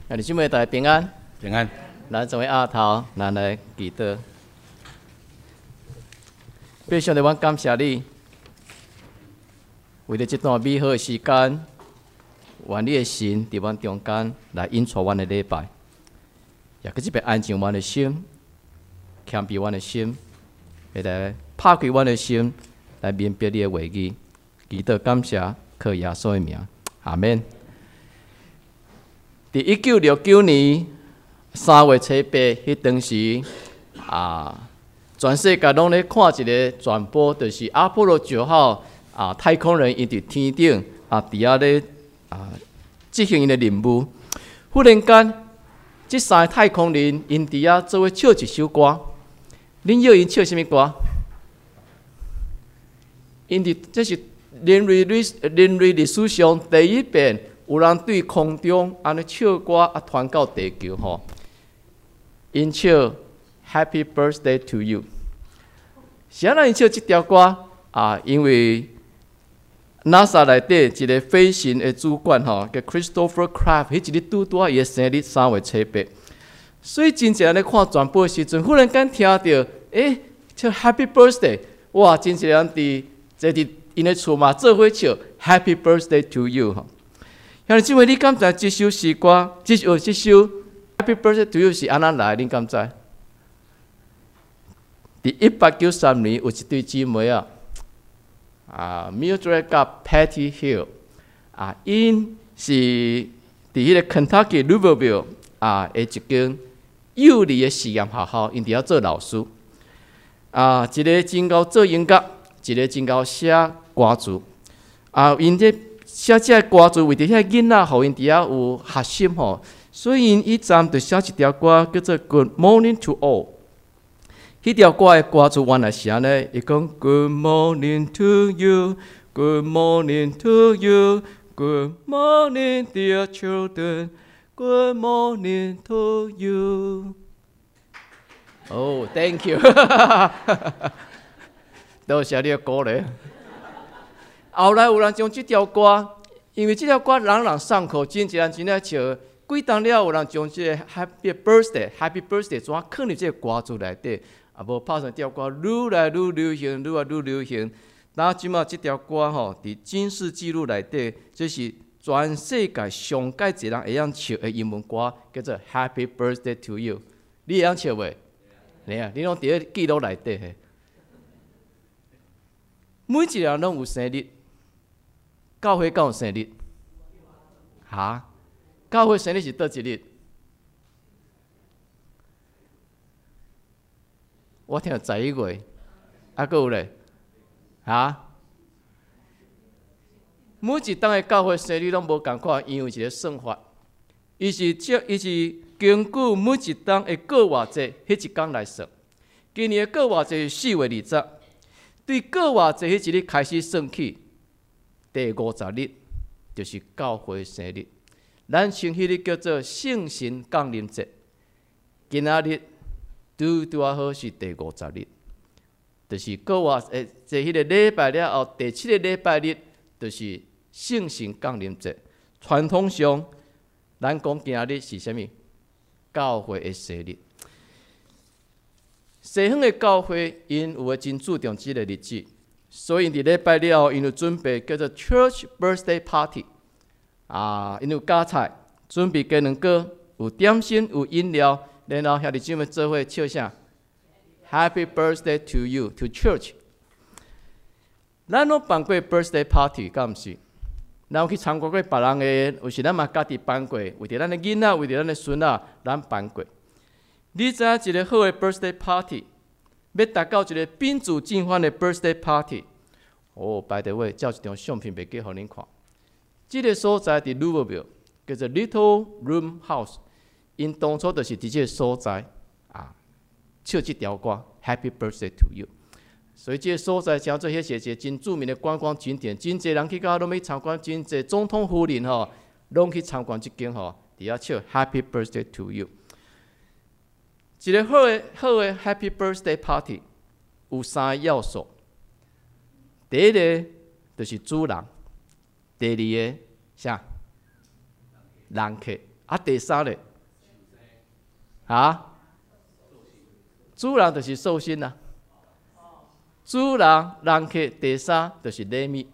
弟兄姊妹大家平安， 平安。 咱作为阿头，咱来祈祷。非常的，我感谢你，为了这段美好的时间，愿你的神伫阮中间来引出阮的礼拜，也搁这边安静阮的心，谦卑阮的心，来拍开阮的心，来明白你的话语。祈祷感谢，靠耶稣的名，阿门。伫1969年3月初8，迄当时全世界拢咧看一个传播，就是阿波罗9号太空人因伫天顶伫遐咧执行因的任务。忽然间，这3个太空人因伫遐做伙唱一首歌。恁要因唱什么歌？因伫这是人类历史上第一遍。有人对空中安尼唱歌传到地球吼，因唱 Happy Birthday to You。谁人因唱这条歌因为 NASA 内底一个飞行的主管吼，叫 Christopher Craft， 迄一日拄伊的生日3月初8，所以真正咧看传播的时阵，忽然间听到唱 Happy Birthday， 哇！真侪人伫因的厝嘛做伙唱 Happy Birthday to You 吼。兄弟姊妹，你敢知这首诗歌？这首 Happy Birthday to You 是安怎来？你敢知？伫1893年有一对姊妹Mildred 甲 Patty Hill 因是伫迄个 Kentucky Louisville 的一间幼儿的实验学校，因伫遐做老师。一个真够做音乐，一个真够写歌词。因这写这歌词为着遐囡仔，互因伫遐有学习吼，所以因以前就写一条歌叫做《Good Morning to All》。迄条歌的歌词原来是安尼，伊讲 Good morning to you, Good morning to you, Good morning dear children, Good morning to you。Thank you， 多谢你的鼓励。后来有人将这条歌，因为这条歌人人上口，真侪人真爱唱。几当了，有人将这个 Happy Birthday 怎放入这个歌词内底，无拍成条歌愈来愈流行，愈来愈流行。那即马这条歌吼，伫金氏纪录内底，这是全世界上界侪人会晓唱的英文歌，叫做 Happy Birthday to You。你会晓唱袂？你拢伫咧记录内底嘿。每一个人拢有生日。教会敢有生日？教会生日是倒一日？我听11月，还佫有咧，每一档的教会生日拢无共款，因为一个算法，伊是根据每一档的过偌济，迄一天来算。今年的过偌济是4月20，对过偌济迄一日开始算起。第50日就是教会生日，咱称迄日叫做圣神降临节。今仔日拄好是第50日，就是过偌在迄个礼拜了后第7个礼拜日，就是圣神降临节。传统上，咱讲今仔日是啥物？教会的生日。西方的教会因有诶真注重即个日子。所以伫礼拜了后，因有准备叫做 Church Birthday Party， 因有加菜，准备鸡卵糕，有点心，有饮料，然后兄弟姊妹做伙唱啥 Happy Birthday to You to Church。咱拢办过 Birthday Party， 敢毋是？咱有去参观过别人的，有时咱嘛家己办过，为着咱的囡仔，为着咱的孙仔，咱办过。你知影一个好的 Birthday Party？要达到一个宾主尽欢的 birthday party，by the way， 照一张相片袂记互恁看。这个所在伫 Louisville， 叫做 Little Room House。因当初就是伫这个所在唱这条歌 Happy Birthday to You。所以这个所在叫做迄是一个真著名的观光景点，真侪人去到拢要参观，真侪总统夫人拢去参观这间伫遐唱 Happy Birthday to You。一个好的 Happy Birthday Party 有3个要素。第一个就是主人，第二个啥？人客第三咧，主人就是寿星啊。主人人客第三就是礼物。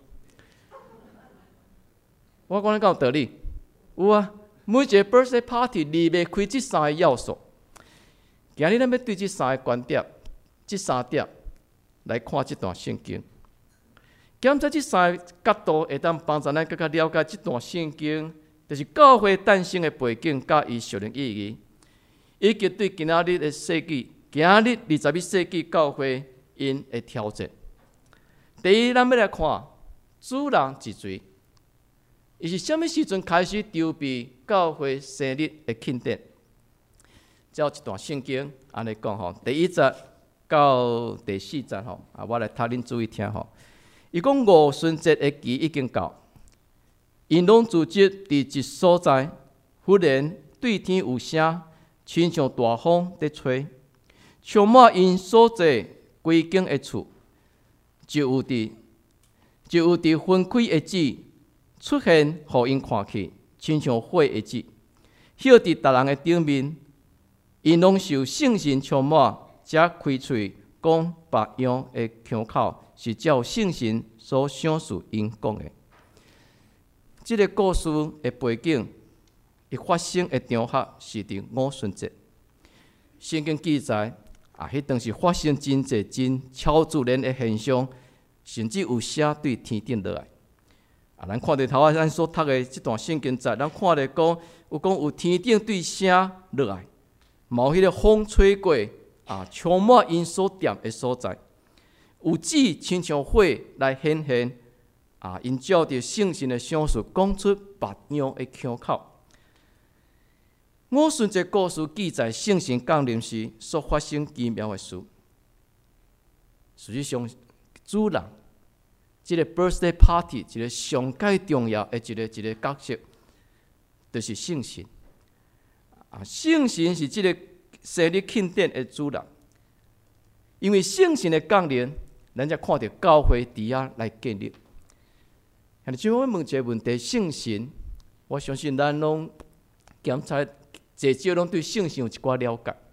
我讲你敢有道理？有啊，每一个 birthday party 离袂开这三个要素。今日咱要对这三个观点、这三点来看这段圣经。检查这三个角度，会当帮助咱更加了解这段圣经，就是教会诞生的背景甲伊属灵意义，以及对今仔日的世纪、今仔日21世纪教会因的挑战。第一，咱要来看主人之罪。伊是什么时阵开始筹备教会生日的庆典？照一段圣经安尼讲吼，第1节到第4节吼，我来读恁注意听吼。伊讲五旬节的期已经到，因拢组织伫一所在，忽然对天有声，亲像大风在吹，充满因所在规间的厝，就有伫分开的指出现，互因看去，亲像火的指，晓伫逐人的顶面，因拢受圣神充满，才开喙讲别样的腔口，是照圣神所想示因讲的。这个故事的背景，伊发生的场合是伫五旬节。圣经记载，迄当时发生真侪真超自然的现象，甚至有写对天顶落来。咱看到头仔咱所读的这段圣经节，咱看到有天顶对声落来，有迄个风吹过，充满因所踮的所在，有指亲像火来显现，因照着圣神的想示，讲出别样的腔口。五旬节故事记载圣神降临时所发生奇妙的事。实际上，主人这个 birthday party 一个上界重要的一个角色，就是圣神。圣神是这个生日庆典的主人，因为圣神的降临，咱才看到教会伫遐来建立。像像我问一个问题，圣神，我相信咱拢检查至少拢对圣神有一寡了解。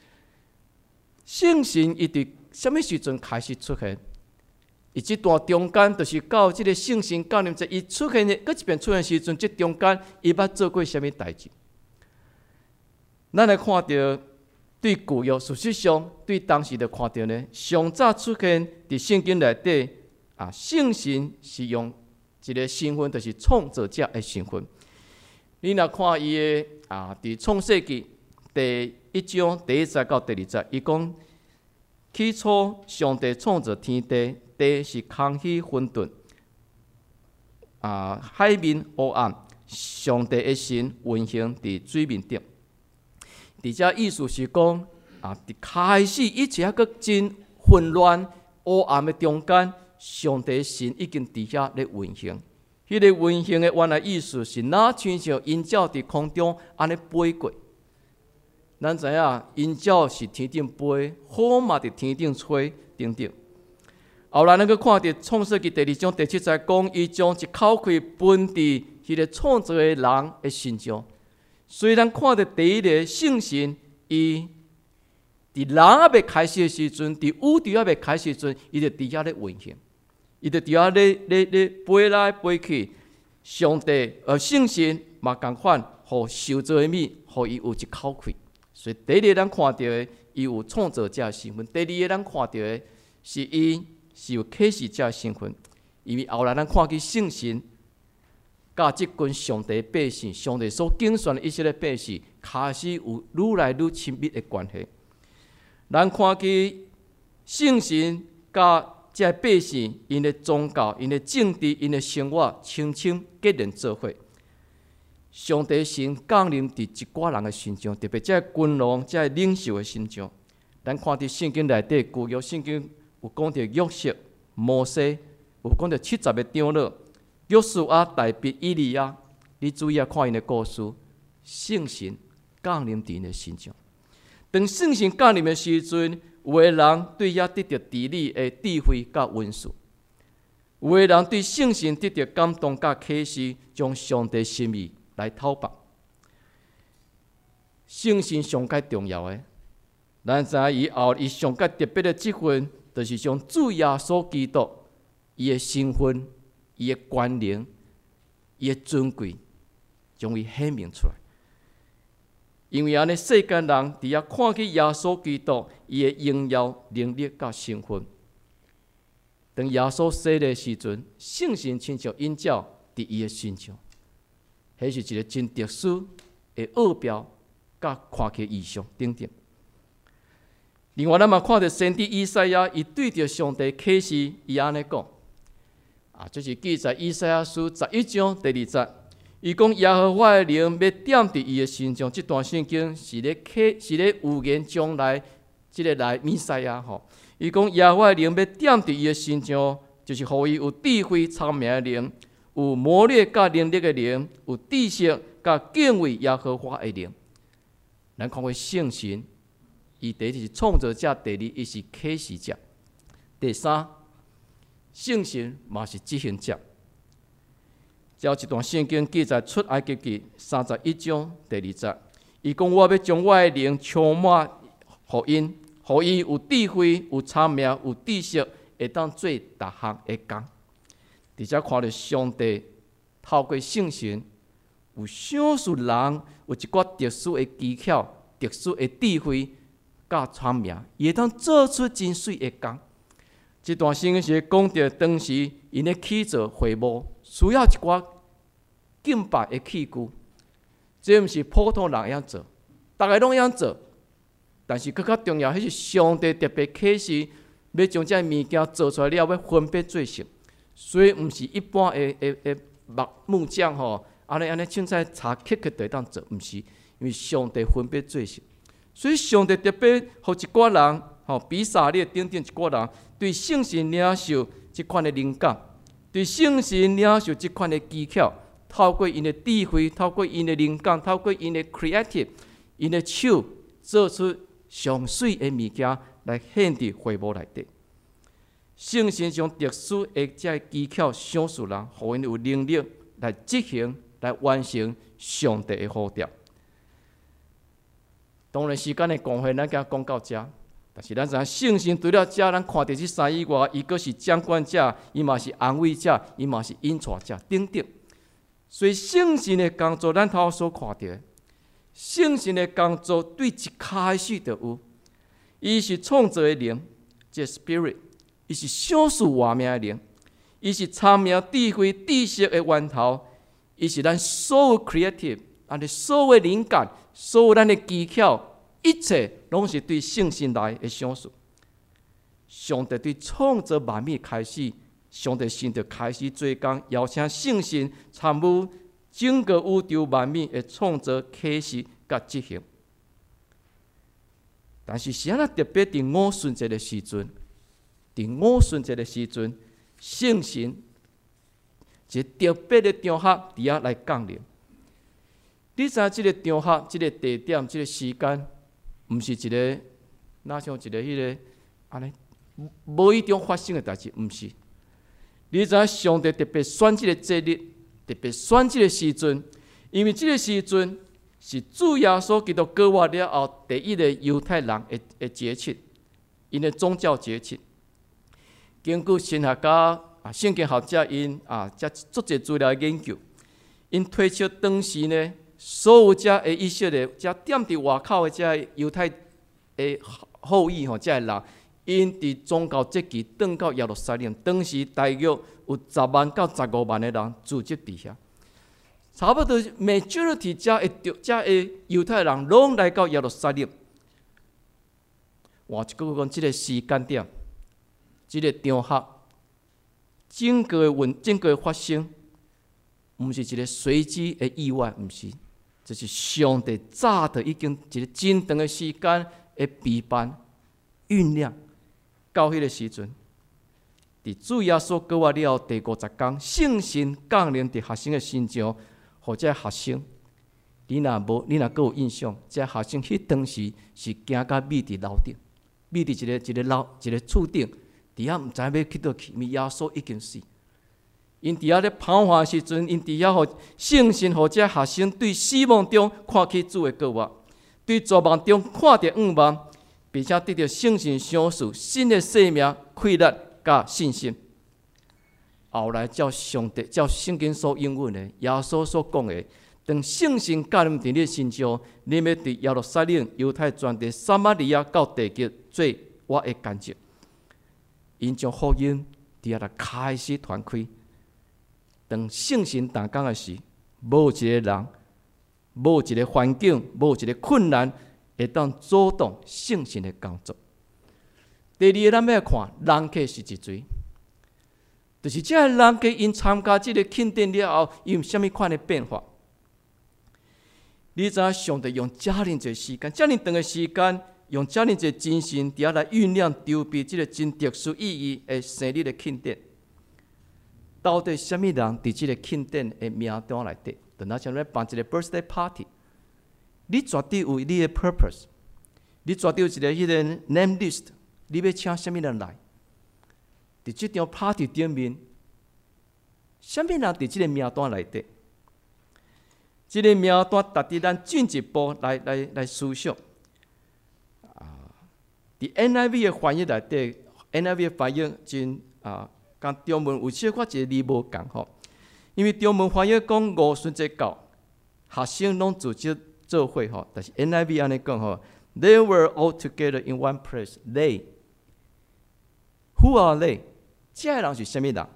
圣神伊伫什么时阵开始出现？伊这段中间，就是到这个圣神降临节，伊出现的，搁一遍出现时阵，这中间伊捌做过什么代志？咱来看到对旧约，事实上对当时的看到呢，上早出现伫圣经内底，圣神是用一个身份，就是创造者的身份。你若看伊的伫创世纪第1章第1节到第2节，伊讲起初上帝创造天地。地是空虚混沌，海面黑暗，上帝的神运行伫水面顶。伫遮意思是讲，伫开始一切个真混乱黑暗的中间，上帝的神已经伫遐咧运行。迄个运行的原来意思是，哪亲像鹰鸟伫空中安尼飞过。咱知影，鹰鸟是天顶飞，风嘛伫天顶吹，等等。后来，咱去看到创世纪第2章第7节，讲伊将一口气分伫迄个创造的人的身上。虽然看到第一个圣神，伊伫人还未开始的时阵，伫宇宙还未开始的时阵，伊就伫遐咧运行，伊就伫遐咧飞来飞去。上帝圣神嘛共款，互受造的物，互伊有一口气。所以第一个咱看到的，伊有创造者的身份；第二个咱看到的，是伊是有启示者的身份。因为后来咱看去圣神，甲即群上帝百姓，上帝所拣选的一些的百姓，开始有愈来愈亲密的关系。咱看去圣神甲这百姓，因的宗教、因的政治、因的生活，清结连做伙。上帝神降临伫一寡人的身上，特别这君王、这领袖的身上。咱看伫圣经内底，旧约圣经有讲到约瑟、摩西，有讲到70个长老，约书亚、大卫、以利亚。你注意看因的故事，圣神降临伫因的身上。当圣神降临的时阵，有的人对遐得到治理的智慧甲温顺，有的人对圣神得到感动甲启示，将上帝心意来讨白。 信心上界重要的。咱知影以后，伊上界特别的职分，就是将主耶稣基督伊的身份、伊的权能、伊的尊贵，将伊显明出来。因为安尼，世间人伫遐看见耶稣基督伊的荣耀、能力甲身份。当耶稣死的时阵，圣神亲像映照伫伊的身上，迄是一个真特殊的奥标，甲看起异象等等。另外，咱嘛看到先知以赛亚，伊对着上帝启示，伊安尼讲：这是记在以赛亚书11章第2节。伊讲耶和华的灵要点伫伊的身上，这段圣经是咧预言将来即个来弥赛亚吼。伊讲耶和华的灵要点伫伊的身上，就是互伊有智慧聪明的灵，有谋略甲能力的灵，有知识甲敬畏耶和华的灵。咱看过圣神，伊第一是创造者，第二伊是启示者，第三圣神嘛是执行者。有一段圣经记载出埃及记31章第2节，伊讲我要将我的灵充满互因，互伊有智慧、有聪明、有知识，会当做逐项的工。而且看到上帝透过圣神，有少数人有一寡特殊的技巧、特殊的智慧甲聪明，伊会当做出真水的工。这段圣经是讲到当时因咧起造会幕，需要一寡敬拜的器具，这毋是普通人会晓做，大家拢会晓做。但是更较重要，迄是上帝特别启示，要将这物件做出来了，要分别做成。所以毋是一般的木匠吼，安尼凊彩查刻就会当做，毋是，因为上帝分别做成。所以上帝特别互一寡人，比撒列等等一寡人，对圣神领受即款的灵感，对圣神领受即款的技巧，透过因的智慧，透过因的灵感，透过因的 creative， 因的手做出上水的物件来显伫会幕内底。圣神将特殊的这技巧赏赐人，互因有能力来执行、来完成上帝的呼召。当然，时间的关系，咱今讲到这。但是咱知影，圣神除了这，咱看到这三以外，伊阁是掌管者，伊嘛是安慰者，伊嘛是引带者等等。所以圣神的工作，咱头所看到的，圣神的工作对一开始就有，伊是创造的灵，即 spirit， 伊是少数活命的灵，伊是聪明智慧知识的源头，伊是咱所有 creative， 咱的所有灵感，所有咱的技巧。一切拢是对圣神来的赏赐。上帝对创造万物开始，上帝先就开始做工，邀请圣神参与整个宇宙万物的创造、启示甲执行。但是是安那特别伫五旬节的时阵，圣神一个特别的场合伫遐来降临。你知影即个场合、即个地点、即个时间？毋是一个，哪像一个迄个安尼无意中发生的代志，毋是。你知影上帝特别选即个节日，特别选即个时阵，因为即个时阵是主耶稣基督过活了后第一个犹太人的节气，因的宗教节气。根据神学家圣经学者因遮足侪资料研究，因推测当时呢。所有遮的以色列，遮踮伫外口的遮犹太的后裔遮人，因伫宗教节期转到耶路撒冷，当时大约有10万到15万的人聚集伫遐，差不多 majority 遮的犹太人拢来到耶路撒冷。换一句讲，即个时间点，即个场合，整个发生，毋是一个随机的意外，毋是。这是上帝早就已经一个真长的时间的备办、酝酿，到迄个时阵，伫主耶稣过活了后第50天，圣神降临伫学生的身上，或者学生，你若阁有印象，这学生迄当时是行到米伫楼顶，米伫一个厝顶，伫遐毋知要去倒去，因为耶稣已经死。因伫遐咧彷徨时阵，因伫遐互圣神，互这学生对死亡中看起主的过活。 对绝望中看到盼望，并且得到圣神赏赐新的生命、快乐甲信心。后来照上帝、照圣经所应允的，耶稣所讲的，当圣神降临在你身上，你要对耶路撒冷、犹太全地、撒玛利亚到地极做我的见证。因将福音伫遐来开始传开。当圣神动工的时，无一个人、无一个环境、无一个困难会当阻挡圣神的工作。第二，咱要看人客是一谁，就是这个人客因参加这个庆典了后，伊有啥物款的变化？你知影上帝用遮尔侪时间、遮尔长的时间，用遮尔侪精神，伫遐来酝酿、筹备这个真特殊意义的生日的庆典。到底什么人伫这个庆典的名单内底？等下像要办一个 birthday party， 你绝对有你的 purpose， 你绝对有一个迄个 name list， 你要请什么人来？伫这场 party 顶面，什么人伫这个名单内底？这个名单值得咱进一步来思想。伫 NIV 的翻译内底 ，NIV 的翻译真跟中文有小可一个字无共吼。因为中文翻译讲五旬节教学生拢组织做伙吼，但是 NIV 安尼讲吼 ，They were all together in one place. They who are they？ 这个人是什么人？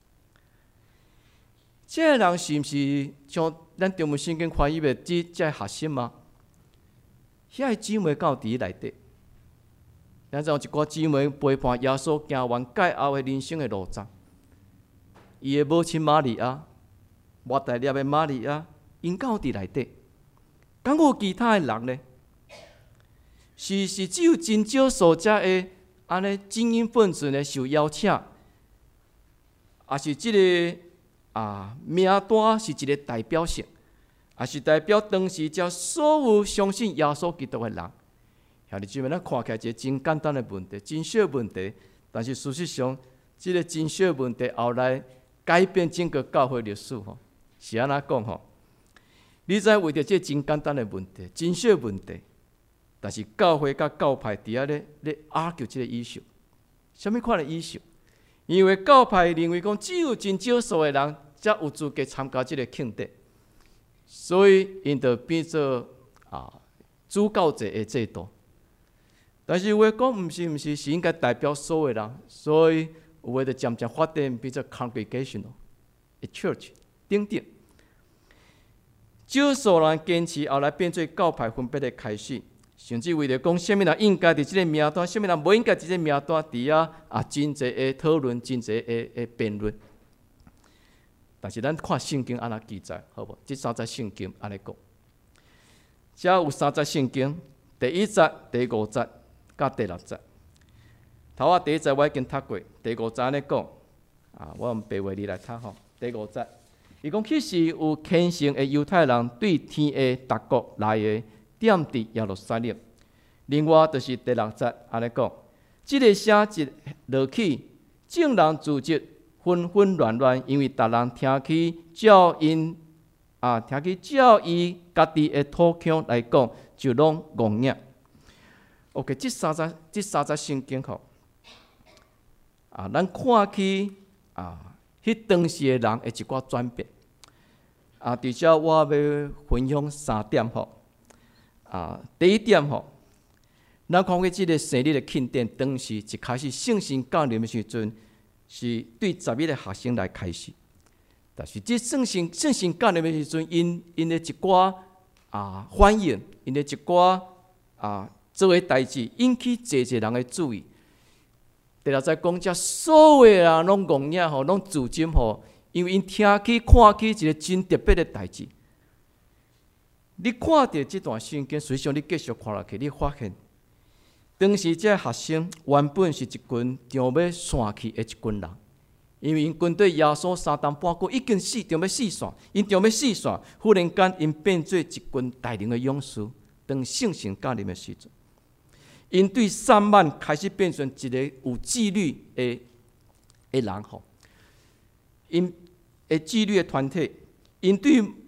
这个人是毋是像咱中文圣经翻译的这个学生吗？遐个姊妹到伫内底，咱有一寡姊妹陪伴耶稣行完改后的人生的路程。伊的母亲玛利亚，抹大粒的玛利亚，因到伫内底。敢有其他的人呢？是只有真少数只的安尼精英分子呢受邀请，也是这个名单是一个代表性，也是代表当时遮所有相信耶稣基督的人。兄弟姊妹，咱看起来一个真简单的问题，真小问题，但是事实上，这个真小问题后来改变整个教会历史吼，是安怎讲吼？你知为着这真简单的问题、真小问题，但是教会甲教派伫遐咧 argue 这个issue，什么款的issue？因为教派认为讲，只有真少数的人才有资格参加这个庆典，所以因就变做主教制的制度。但是有话讲，毋是是应该代表所有人，所以有话就渐渐发展变做 congregational， church 等等。少数人坚持，后来变做教派分别的开始，甚至为了讲，什么人应该伫这个名单，什么人无应该伫这个名单，伫遐真侪的讨论，真侪的辩论。但是咱看圣经安怎记载，好无？这三节圣经安尼讲，遮有三节圣经，第1节、第5节、甲第6节。头第1节我已经读过，第5节安尼讲，我用白话字来读吼。第5节。伊讲，迄时有虔诚的犹太人对天的达国来的点伫耶路撒冷。另外，就是第6节安尼讲，这个写一落去，众人自责，纷纷乱乱，因为逐人听起照因家己的土腔来讲，就拢戆硬。OK， 这三节圣经吼，咱看起迄当时的人的一寡转变。伫遮我要分享3点吼。第1点吼，咱看过即个生日的庆典，当时一开始圣神降临的时阵，是对11个学生来开始。但是这圣神降临的时阵，因的一寡反应，因的一寡做的代志，引起侪人的注意。第6节讲，遮所有的人拢戆硬吼，拢自斟吼。因为因听起、看起一个真特别的代志，你看到这段圣经，实际上你继续看落去，你发现当时这学生原本是一群将要散去的一群人，因为因军队耶稣3冬半个已经将要四散，因将要四散，忽然间因变做一群大能的勇士。当圣神降临的时阵，因对3万开始变成一个有纪律的人吼。因纪律的团体，因对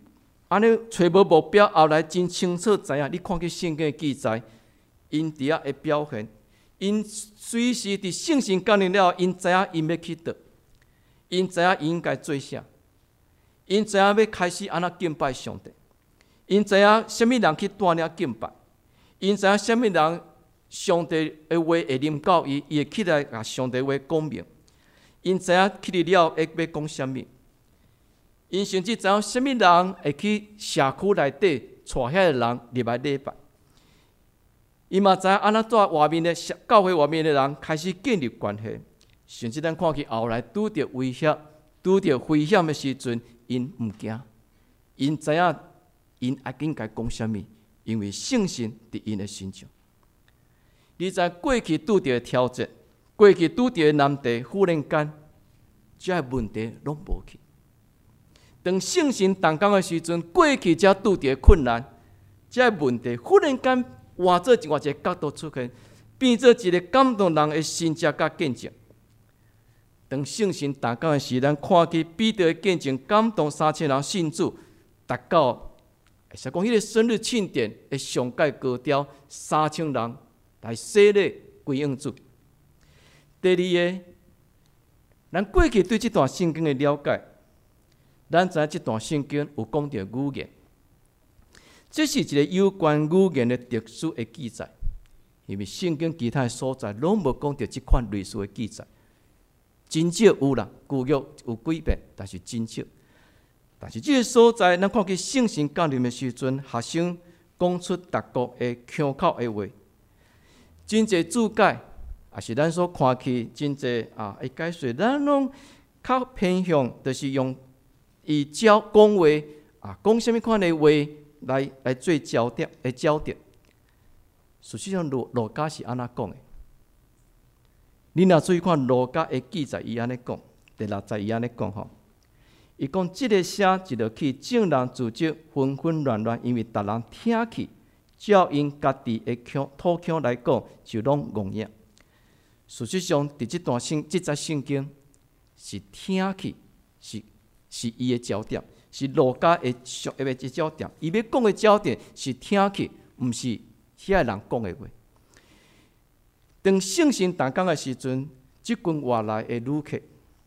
安尼找无目标，后来真清楚知影。你看去圣经的记载，因伫遐的表现，因随时伫圣神降临了后，因知影因要去倒，因知影因应该做啥，因知影要开始安怎敬拜上帝，因知影什么人去带领敬拜，因知影什么人上帝的话会临到伊，伊会起来甲上帝话讲明。因知影去了会要讲什么。因甚至知影什么人会去社区内底带遐个人入来礼拜。伊嘛知影安怎带外面的教会外面的人开始建立关系。甚至咱看去后来拄着威胁、拄着危险的时阵，因毋惊，因知影因应该讲什么，因为圣神伫因的身上。你知过去拄着的挑战，过去拄着的难题，忽然间，这问题拢无去。当圣神动工的时阵，过去才拄着困难，这问题忽然间换做另外一个角度出现，变做一个感动人的新证甲见证。当圣神动工的时，咱看去彼得的见证，感动3000人信主，达到会使讲迄个生日庆典的上界高调，3000人来洗礼归应主。第二个，咱过去对这段圣经的了解。咱知影这段圣经有讲到语言，这是一个有关语言的特殊的记载，因为圣经其他的所在拢无讲到这款类似的记载，真少有啦，旧约有几遍，但是真少。但是这个所在，咱看去圣神降临的时阵，学生讲出各国的腔口的话，真侪注解，也是咱所看去真侪的解说，咱拢较偏向，就是用。以讲话讲什么款的话来做焦点的焦点。实际上，路加是安怎讲的？你若注意看路加的记载，伊安尼讲，第6节伊安尼讲吼，伊讲这个声一落去，众人自责纷纷乱乱，因为逐人听去，照因家己的土腔来讲，就拢戆硬。实际上，伫这节圣经是听去是伊的焦点，是路加的焦点。伊要讲的焦点是听去，毋是遐个人讲的话。当圣神动工的时阵，即群外来的旅客，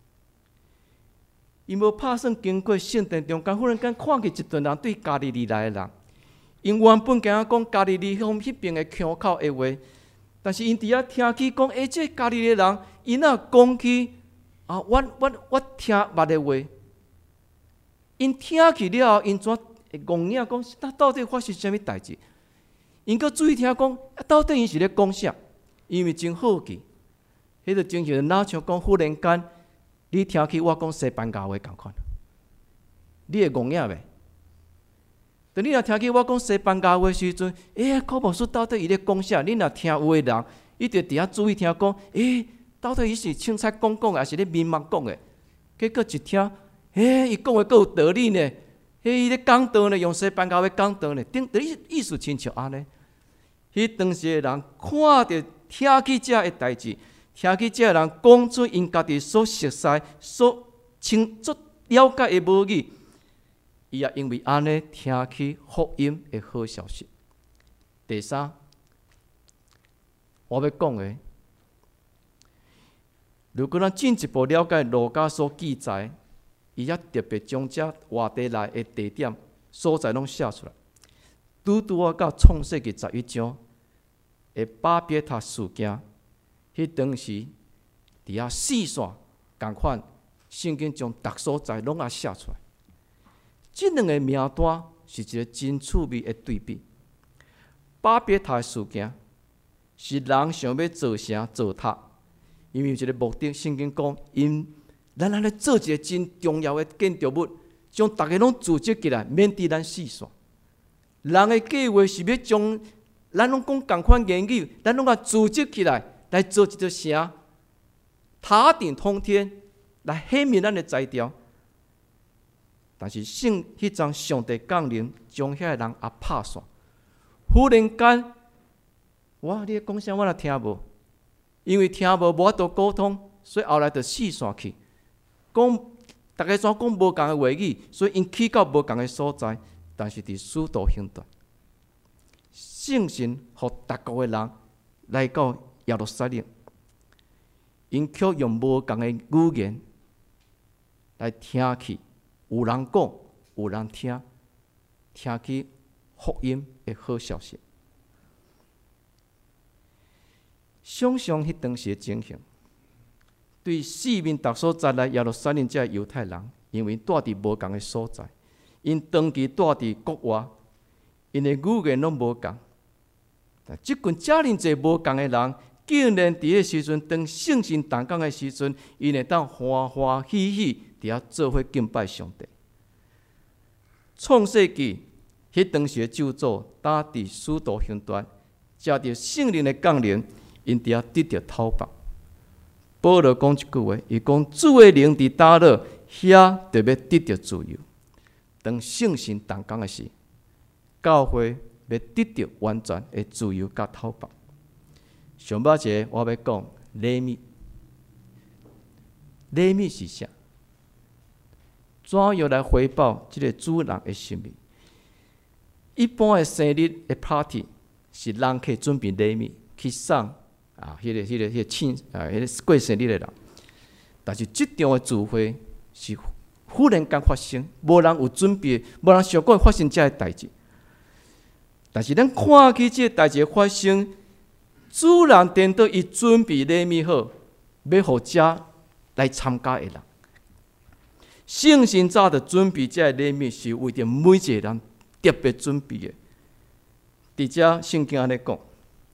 因无拍算经过圣殿中间，忽然间看见一群人对加利利来的人，因原本惊讲加利利方迄边的腔口的话，但是因伫遐听起讲，这加利利人，因若讲起我听捌的话。因听去了后，因怎会戆硬讲？到底发生什么代志？因阁注意听讲，到底因是咧讲啥？因为真好奇，迄个真像哪像讲，忽然间你听去我讲西班牙话共款，你会戆硬袂？当你若听去我讲西班牙话时阵，科博士到底伊咧讲啥？你若听有个人，伊就伫遐注意听讲，到底伊是凊彩讲还是咧明目讲的？结果一听。伊讲的阁有道理呢。伊咧讲道呢，用西班牙话讲道呢，意思亲像安尼。迄当时的人看着听起这个代志，听起这个人讲出因家己所熟悉、所了解的母语，伊也因为安尼听起福音的好消息。第三，我要讲的，如果咱进一步了解路加所记载。伊也特别将这话题内的地点所在拢写出来。拄啊到创世纪11章的巴别塔事件，迄当时伫遐四线共款，圣经将逐所在拢也写出来。这两个名单是一个真趣味的对比。巴别塔的事件是人想要造城造塔，因为有一个目的，圣经讲因。咱安尼做一个真重要的建筑物，将大家拢组织起来，免伫咱四散。人的计划是要将咱拢讲同款言语，咱拢甲组织起来，来做一座城，塔顶通天，来显明咱的才调。但是迄阵上帝降临，将遐个人也拍散。忽然间，你咧讲啥我也听无，因为听无法度沟通，所以后来就四散去。讲，大家怎讲无共的话语，所以因去到无共的所在， 但是伫使徒行传，圣神互逐国的人来到耶路撒冷，因却用无共的语言来听去，有人讲，有人听，听去福音的好消息。想象迄当时的情形，对四面八所在来耶路撒冷这犹太人，因为住伫无共的所在，因长期住伫国外，因的语言拢无共。但即群遮尔济无共的人，竟然伫迄时阵，当圣神动工的时阵，因会当欢欢喜喜伫遐做伙敬拜上帝。创世纪迄当时的咒诅，打伫使徒行传，接着圣灵的降临，因伫遐得到讨伐。保罗讲一句话，伊讲主的灵伫倒落，遐就要得到自由。当圣神动工的时，教会要得到完全的自由甲讨伐。上尾一个我要讲礼物，礼物是啥？怎样来回报这个主人的心意？一般的生日的 party 是人客准备礼物去送迄个庆迄个过生日的人，但是即场的聚会是忽然间发生，无人有准备，无人想过发生这个代志。但是咱看起这个代志发生，主人等到伊准备礼物好，要互遮来参加的人。圣神早就准备这个礼物，是为着每一个人特别准备的。伫遮圣经安尼讲，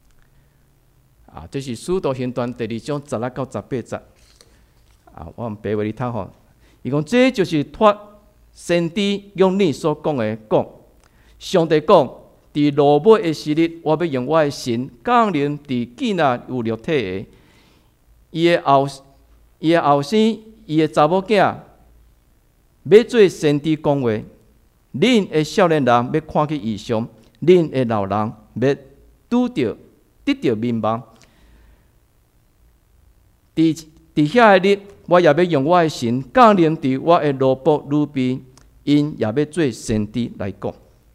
这是使徒行传第2章16到18节。我用白话你读吼，伊讲这就是托先知用你所讲的讲，上帝讲。伫落尾的时日，我要用我的神降临伫囡仔有肉体的，伊的后生，伊的查某囝，要做先知讲话。恁的少年人要看见异象，恁的老人要得到明盲。伫遐个日，我也要用我的神降临伫我的奴仆女边，因也要做先知来讲。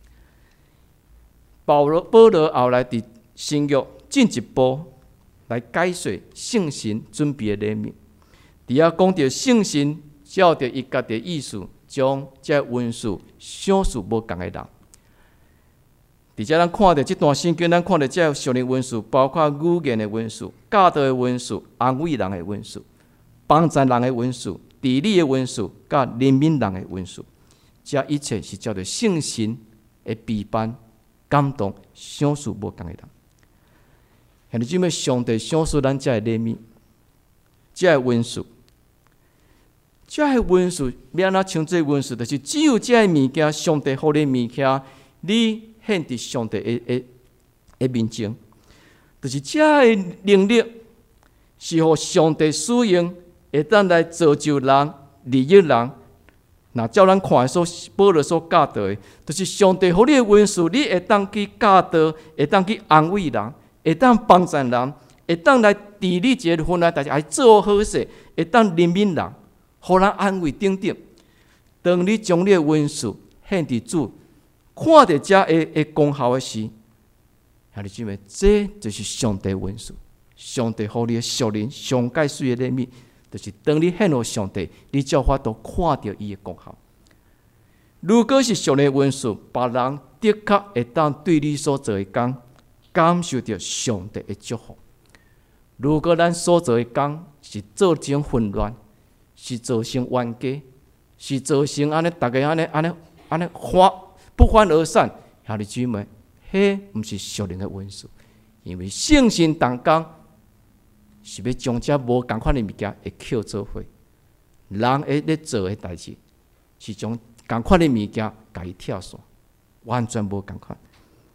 保罗后来伫新约进一步来解说圣神准备的礼物，伫遐讲到圣神照着伊家己的意思，将这文书赏赐无共的人。伫遮咱看到这段圣经，咱看到这属灵文书，包括语言的文书、教导的文书、安慰人的文书、帮助人的文书、治理的文书、甲怜悯人的文书，这一切是照着圣神的陪伴。感动赏赐无共的人，兄弟姊妹，上帝赏赐咱这礼物，这文书，这文书要安怎称作文书？就是只有这物件，上帝给你物件，你献伫上帝的面前，就是这能力是互上帝使用，会当来造就人、利益人。那照咱看所保罗所教导的，就是上帝给你的文书，你会当去教导，会当去安慰人，会当帮助人，会当来治理一个婚姻，但是还做好事，会当怜悯人，互人安慰等等。当你将你的文书献伫主，看到这的功效的时，兄弟姊妹，这就是上帝的文书，上帝给你的属灵上介水的礼物。就是当你献予上帝，你才有法度看到伊的功效。如果是属灵的文书，别人的确会当对你所做的工感受到上帝的祝福。如果咱所做的工是造成混乱，是造成冤家，是造成安尼大家安尼不欢而散，兄弟姊妹，迄毋是属灵的文书，因为圣神动工。是要将这无共款的物件会扣做伙，人会咧做的代志，是将共款的物件甲伊跳线，完全无共款。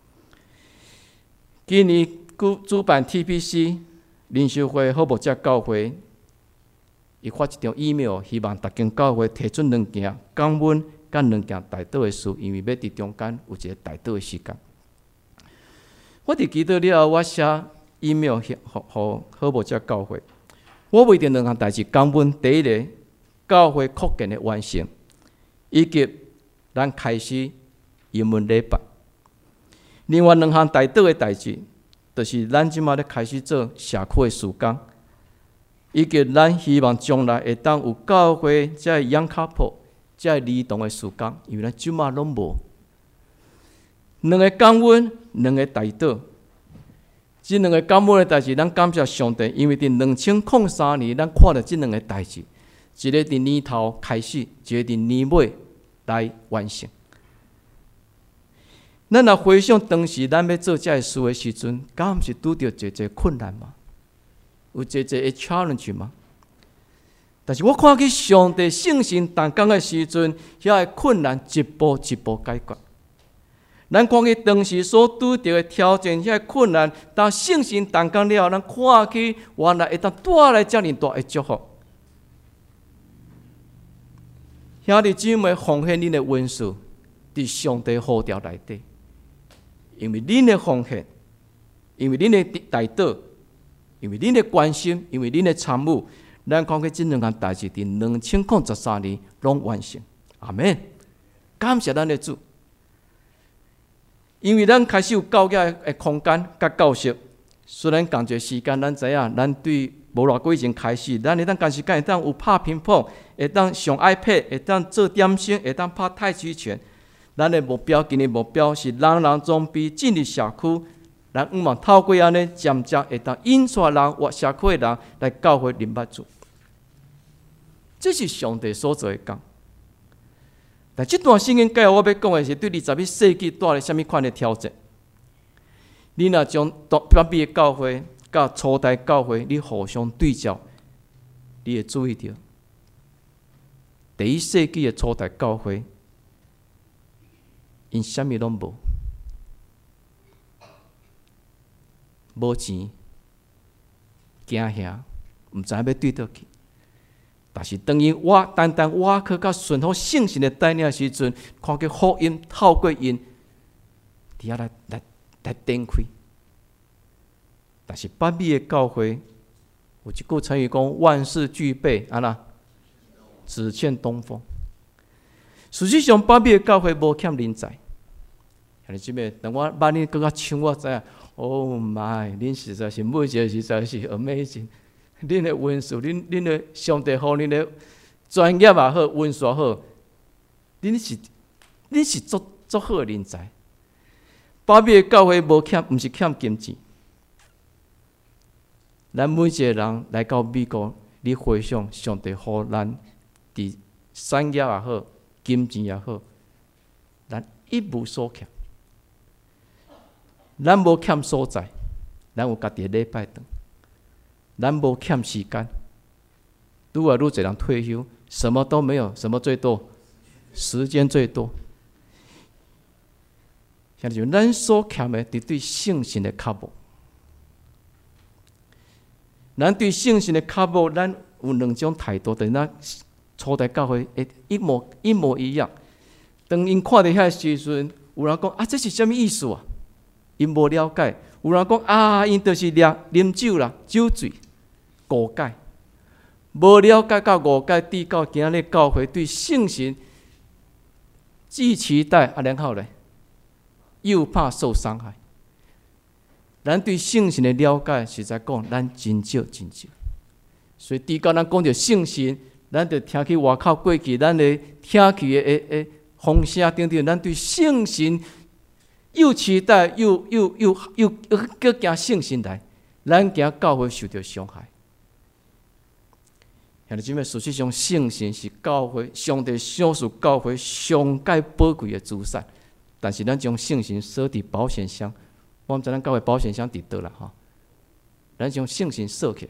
今年主办 TPC 灵修会好牧者教会，伊发一张 email， 希望逐间教会提出2件讲文甲2件代祷的事，因为要伫中间有一个代祷的时间。我伫祈祷了后，我写。email 给好牧者教会，我为着2项代志讲文。第一个，教会扩建的完成，以及咱开始英文礼拜。另外2项大道的代志，就是咱即马咧开始做社区的事工，以及咱希望将来会当有教会这 young couple 这儿童的事工，因为咱即马拢无。2个感恩，2个大道。这2个感恩的代志，咱感谢上帝，因为伫2003年，咱看到这2个代志，一个伫年头开始，一个伫年尾来完成。咱若回想当时咱要做这个事的时阵，敢毋是拄着一困难吗？有一个 challenge 吗？但是我看去上帝圣神动工的时阵，遐个困难一步一步解决。咱看去当时所拄着的挑战，遐个困难，当圣神动工了后，咱看去原来会当带来遮尔大的祝福。兄弟姊妹，奉献恁的温数，伫上帝呼召内底，因为恁的奉献，因为恁的大道，因为恁的关心，因为恁的参与，咱看去这2项代志，伫2013年拢完成。阿们，感谢咱的主。因为咱开始有教育的空间甲教室，虽然同一时间，咱知影，咱对无偌久以前开始，咱会当同时间会当有拍乒乓，会当上 iPad， 会当做点心，会当拍太极拳。咱的目标，今日目标是人人总比进入社区，咱希望透过安尼，渐渐会当引出人或社区的人来教会认捌主。这是上帝所做的工。但这段圣经介我要讲的是对21世纪带来什么款的挑战？你若将北美的教会甲初代教会，你互相对照，你会注意到，第1世纪的初代教会，因什么拢无，无钱，惊吓，毋知要对倒去。但是，当因单单我去甲顺服圣神的带领的时阵，看见福音透过因，伫遐来展开。但是北美的教会有一句成语讲：万事俱备，安那只欠东风。事实上，北美的教会无欠人才。兄弟姊妹，当我捌恁搁较像我知影 ，Oh my， 恁实在是每一个实在是 amazing。恁的文书，恁的上帝好，恁的专业也好，文书也好，恁是足好的人才。北美的教会无欠，毋是欠金钱。咱每一个人来到美国，你回想上帝互咱伫产业也好，金钱也好，咱一无所欠。咱无欠所在，咱有家己的礼拜堂。咱无欠时间，愈来愈侪人退休，什么都没有，什么最多？时间最多。兄弟，咱所欠的是对圣神的渴慕。咱对圣神的渴慕，咱有2种态度，但咱初代教会会一模一样。当因看到遐时阵，有人讲这是什么意思啊？因无了解。有人讲因就是啉酒啦，酒醉。误解，无了解到误解，直到今日教会对圣神既期待然后咧，又怕受伤害。咱对圣神的了解，实在讲，咱真少。所以，直到咱讲到圣神，咱就听去外口过去，咱的听去的风声等等，咱对圣神又期待又搁惊圣神来，咱惊教会受到伤害。兄弟姊妹，事实上，圣神是教会上帝赏赐教会上界宝贵的资产，但是咱将圣神锁伫保险箱，我毋知咱教会保险箱伫倒啦吼，咱将圣神锁起来。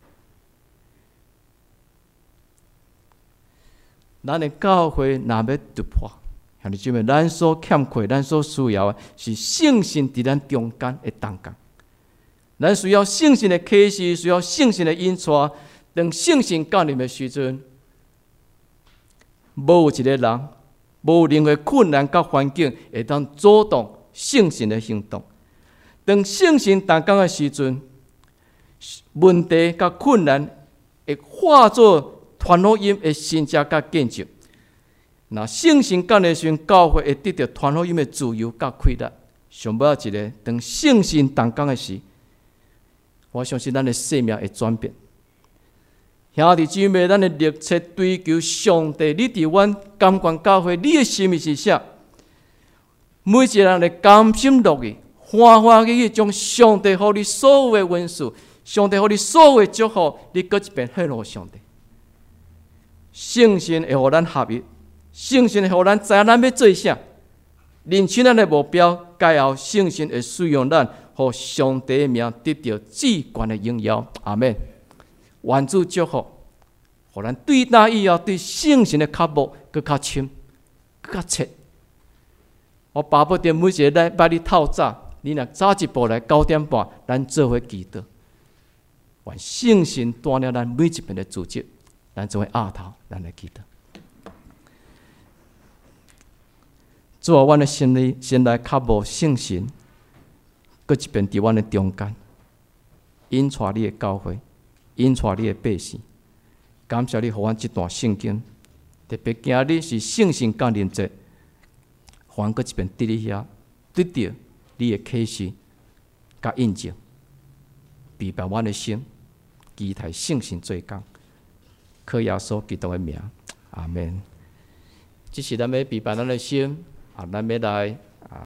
咱的教会若要突破，兄弟姊妹，咱所欠缺、咱所需要的是圣神伫咱中间的动工。咱需要圣神的启示，需要圣神的引带。当圣神降临的时阵，无有一个人，无有任何困难甲环境会当阻挡圣神的行动。当圣神动工的时阵，问题甲困难会化作传福音的新者甲见证。 那信心干的时阵，教会会得到传福音的自由甲快乐。上尾一个，当信心动工的时，我相信咱的生命会转变。兄弟姊妹，咱的热切追求上帝，你伫阮甘愿教会，你的心意是啥？每一个人来甘心乐意、欢欢喜喜，将上帝予你所有的恩赐，上帝予你所有的祝福，你搁一遍献给上帝。信心会予咱合一，信心会予咱知影咱要做啥，认清咱的目标，介后信心会使用咱，予上帝的名得到至高的荣耀。阿们。愿主祝福，予咱对打以后对信心的脚步搁较深、搁较切。我巴不得每一个礼拜你透早，你若早一步来9点半，咱做伙祈祷。愿信心带领咱每一遍的组织，咱做伙压头，咱来祈祷。主啊，阮的心里先来较无信心，搁一遍伫阮的中间，引带你的教会，引带你的百姓。感谢你，予阮这段圣经，特别今日是圣心降临节。还搁一遍伫你遐，得到你的启示、甲印证，陪伴阮的心，期待圣神做工。靠耶稣基督的名，阿门。这是咱要陪伴咱的心，咱要来